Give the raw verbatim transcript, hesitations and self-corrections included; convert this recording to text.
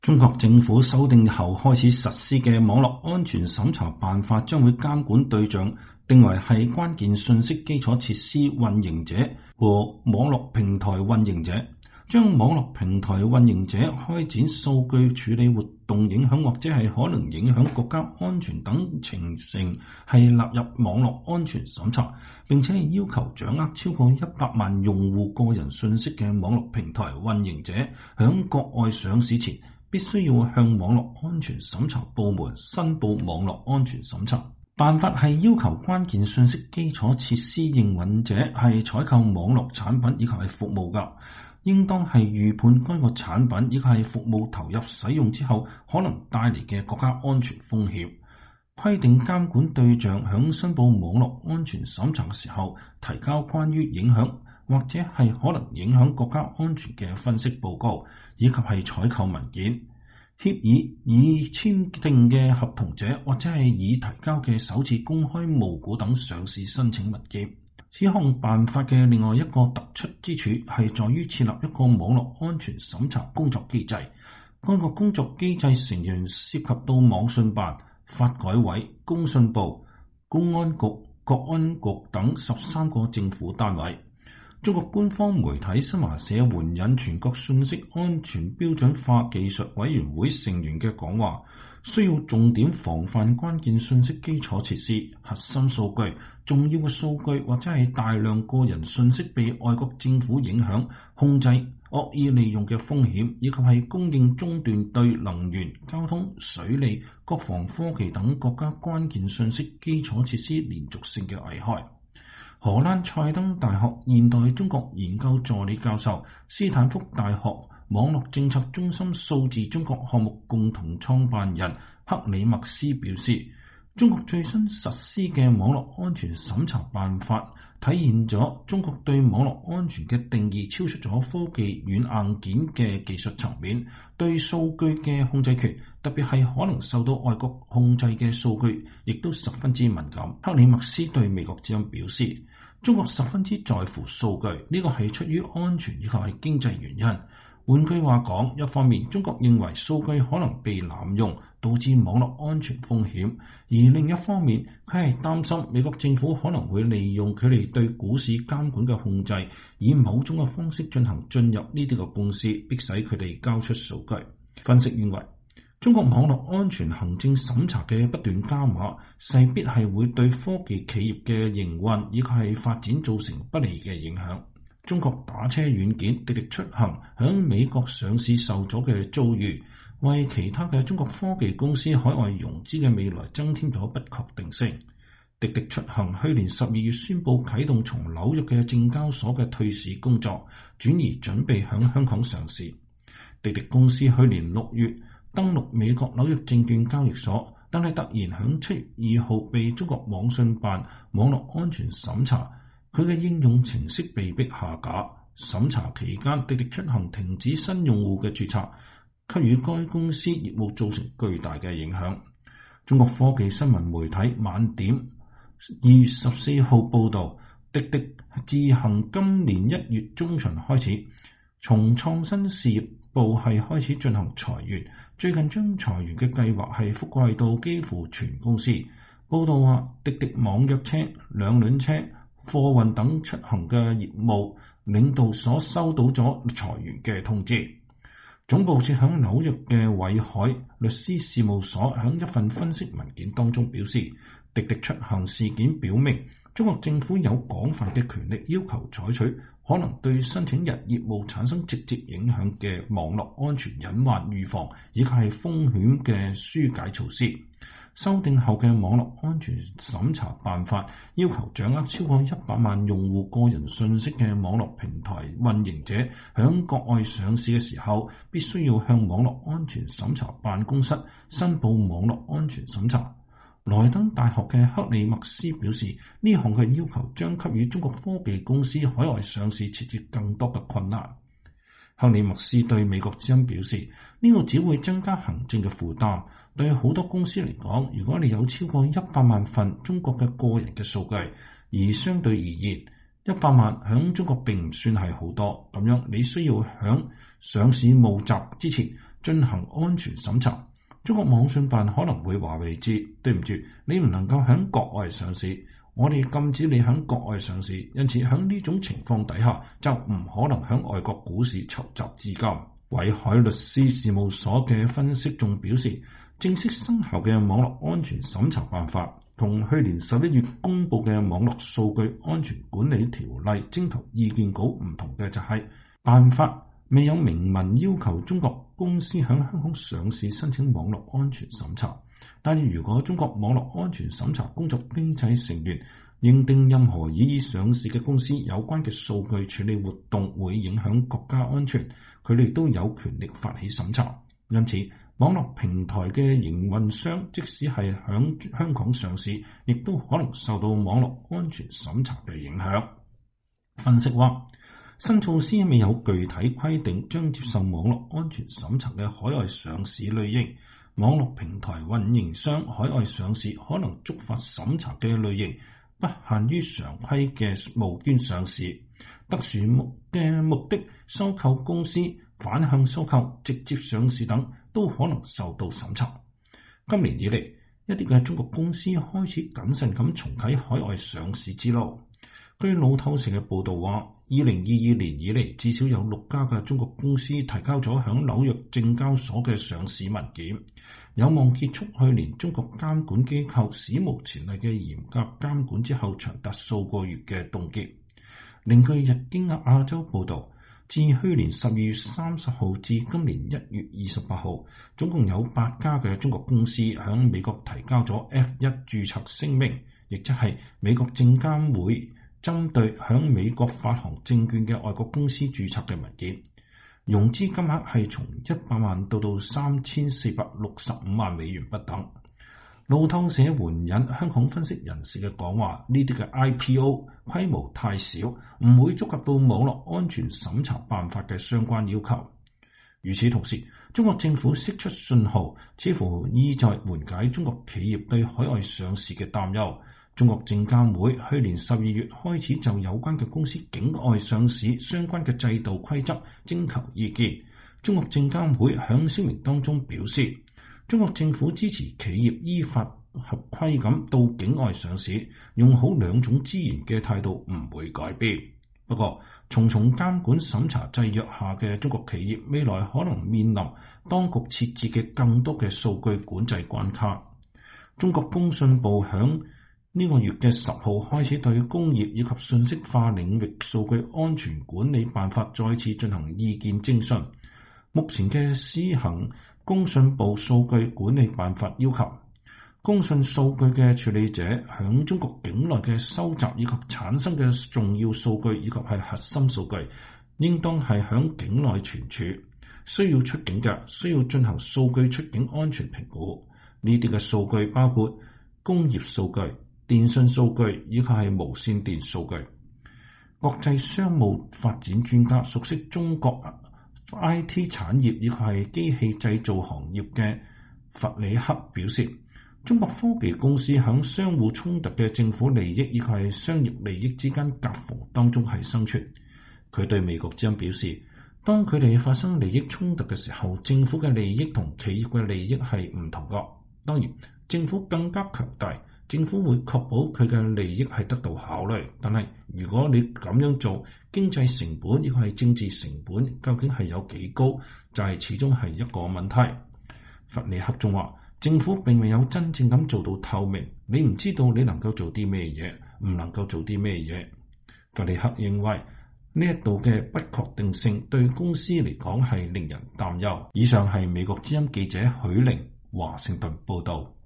中國政府修訂後開始實施嘅網絡安全審查辦法將會監管對象定為係關鍵信息基礎設施運營者和網絡平台運營者，將網絡平台運營者開展數據處理活動影響或者係可能影響國家安全等情形係納入網絡安全審查，並且係要求掌握超過一百萬用戶個人信息嘅網絡平台運營者響國外上市前必須要向網絡安全審查部門申報網絡安全審查。辦法係要求關鍵信息基礎設施營運者係採購網絡產品以及係服務㗎，應當係預判該個產品以及係服務投入使用之後可能帶嚟嘅國家安全風險。規定監管對象響申報網絡安全審查嘅時候提交關於影響或者係可能影響國家安全嘅分析報告，以及係採購文件、協議已簽訂嘅合同者或者係已提交嘅首次公開募股等上市申請文件。此項辦法嘅另外一個突出之處係在於設立一個網絡安全審查工作機制。該個工作機制成員涉及到網信辦、發改委、工信部、公安局、國安局等十三個政府單位。中國官方媒體新華社援引全國信息安全標準化技術委員會成員嘅講話，需要重點防範關鍵信息基礎設施、核心數據、重要嘅數據或者係大量個人信息被外國政府影響、控制、惡意利用嘅風險，以及係供應中斷對能源、交通、水利、國防科技等國家關鍵信息基礎設施連續性嘅危害。荷蘭賽登大學現代中國研究助理教授、斯坦福大學網絡政策中心數字中國項目共同創辦人克里默斯表示，中國最新實施嘅網絡安全審查辦法體現咗中國對網絡安全嘅定義超出咗科技軟硬件嘅技術層面，對數據嘅控制權，特別係可能受到外國控制嘅數據，亦都十分之敏感。克里默斯對美國之音表示，中國十分之在乎數據，呢個係出於安全以及係經濟原因。換句話講，一方面中國認為數據可能被濫用，導致網絡安全風險，而另一方面佢係擔心美國政府可能會利用佢哋對股市監管嘅控制，以某種嘅方式進行進入呢啲嘅公司，迫使佢哋交出數據。分析認為，中國網絡安全行政審查嘅不斷加碼，勢必係會對科技企業嘅營運以及係發展造成不利嘅影響。中國打車軟件滴滴出行響美國上市受阻嘅遭遇，為其他嘅中國科技公司海外融資嘅未來增添咗不確定性。滴滴出行去年十二月宣布啟動從紐約嘅證交所嘅退市工作，轉而準備響香港上市。滴滴公司去年六月登陸美國紐約證券交易所，但係突然響七月二號被中國網信辦網絡安全審查，佢嘅應用程式被迫下架。審查期間，滴滴出行停止新用戶嘅註冊，給予該公司業務造成巨大嘅影響。中國科技新聞媒體晚點二月十四號報道，滴滴自行今年一月中旬開始，從創新事業部係開始進行裁員，最近將裁員嘅計劃係覆蓋到幾乎全公司。報道話，滴滴網約車、兩輪車、貨運等出行嘅業務領導所收到咗裁員嘅通知。總部設響紐約嘅偉海律師事務所響一份分析文件當中表示，滴滴出行事件表明，中國政府有廣泛嘅權力要求採取可能對申請人業務產生直接影響嘅網絡安全隱患預防以及係風險嘅紓解措施。修訂後嘅網絡安全審查辦法要求掌握超過一百萬用戶個人信息嘅網絡平台運營者響國外上市嘅時候，必須要向網絡安全審查辦公室申報網絡安全審查。萊登大學嘅克里默斯表示，呢項嘅要求將給予中國科技公司海外上市設置更多嘅困難。克里默斯對美國之音表示，呢個只會增加行政嘅負擔。對好多公司嚟講，如果你有超過一百萬份中國嘅個人嘅數據，而相對而言，一百萬響中國並唔算係好多，咁樣你需要響上市募集之前進行安全審查。中國網信辦可能會話俾你知，對唔住，你唔能夠喺國外上市，我哋禁止你喺國外上市，因此喺呢種情況底下就唔可能喺外國股市籌集資金。偉海律師事務所嘅分析仲表示，正式生效嘅網絡安全審查辦法同去年十一月公布嘅網絡數據安全管理條例徵求意見稿唔同嘅就係，辦法未有明文要求中國公司喺香港上市申請網絡安全審查，但如果中國網絡安全審查工作機制成員認定任何已上市嘅公司有關嘅數據處理活動會影響國家安全，佢哋都有權力發起審查。因此，網絡平台嘅營運商即使係響香港上市，亦都可能受到網絡安全審查嘅影響。分析話，新措施未有具體規定將接受網絡安全審查嘅海外上市類型，網絡平台運營商海外上市可能觸發審查嘅類型不限於常規嘅募捐上市，特殊目嘅目的收購公司、反向收購、直接上市等都可能受到審查。今年以嚟，一啲嘅中國公司開始謹慎咁重啟海外上市之路。據路透社嘅報導話，二零二二年以嚟，至少有六家嘅中國公司提交咗響紐約證交所嘅上市文件，有望結束去年中國監管機構史無前例嘅嚴格監管之後長達數個月嘅凍結。另據日經亞洲報導，自去年十二月三十號至今年一月二十八號，總共有八家嘅中國公司響美國提交咗 F 一 註冊聲明，亦即係美國證監會針對響美國發行證券嘅外國公司註冊嘅文件，融資金額係從一百萬到到三千四百六十五萬美元不等。路透社援引香港分析人士嘅講話，呢啲嘅 I P O 規模太小，唔會觸及到網絡安全審查辦法嘅相關要求。與此同時，中國政府釋出信號，似乎意在緩解中國企業對海外上市嘅擔憂。中國證監會去年十二月開始就有關嘅公司境外上市相關嘅制度規則徵求意見。中國證監會響聲明當中表示，中國政府支持企業依法合規咁到境外上市，用好兩種資源嘅態度唔會改變。不過，重重監管審查制約下嘅中國企業未來可能面臨當局設置嘅更多嘅數據管制關卡。中國工信部響呢個月嘅十號開始對工業以及信息化領域數據安全管理辦法再次進行意見徵詢。目前嘅施行工信部數據管理辦法要求，工信數據嘅處理者響中國境內嘅收集以及產生嘅重要數據以及係核心數據，應當係響境內存儲。需要出境嘅，需要進行數據出境安全評估。呢啲嘅數據包括工業數據、電信數據以及係無線電數據。國際商務發展專家熟悉中國 I T 產業以及係機器製造行業嘅弗里克表示，中國科技公司響相互衝突嘅政府利益以及係商業利益之間夾縫當中係生存。佢對美國之音表示，當佢哋發生利益衝突嘅時候，政府嘅利益同企業嘅利益係唔同㗎。當然，政府更加強大。政府會確保佢嘅利益係得到考慮，但係如果你咁樣做，經濟成本亦係政治成本，究竟係有幾高，就係始終係一個問題。弗里克仲話，政府並未有真正咁做到透明，你唔知道你能夠做啲咩嘢，唔能夠做啲咩嘢。弗里克認為呢一度嘅不確定性對公司嚟講係令人擔憂。以上係美國之音記者許玲華盛頓報道。